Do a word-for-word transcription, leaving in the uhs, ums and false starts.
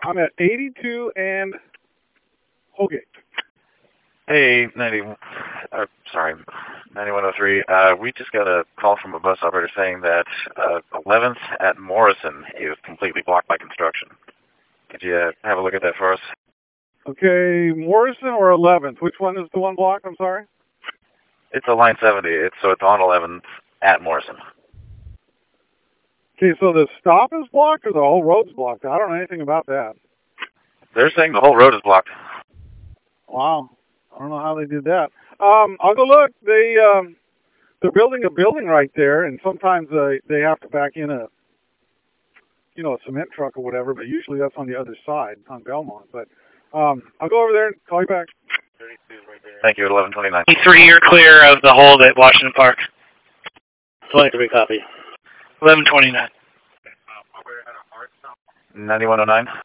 I'm at eighty-two and Holgate. Hey, ninety, uh, sorry, ninety-one oh three. Uh, we just got a call from a bus operator saying that uh, eleventh at Morrison is completely blocked by construction. Could you uh, have a look at that for us? Okay, Morrison or eleventh? Which one is the one blocked? I'm sorry? It's a line seventy, it's, so it's on eleventh at Morrison. Okay, so the stop is blocked or the whole road's blocked? I don't know anything about that. They're saying the whole road is blocked. Wow. I don't know how they did that. Um, I'll go look. They, um, they're building a building right there, and sometimes uh, they have to back in a, you know, a cement truck or whatever, but usually that's on the other side, on Belmont. But um, I'll go over there and call you back. Thank you, at eleven twenty-nine. Three, you're clear of the hold at Washington Park. twenty-three, copy. eleven twenty-nine. ninety-one oh nine.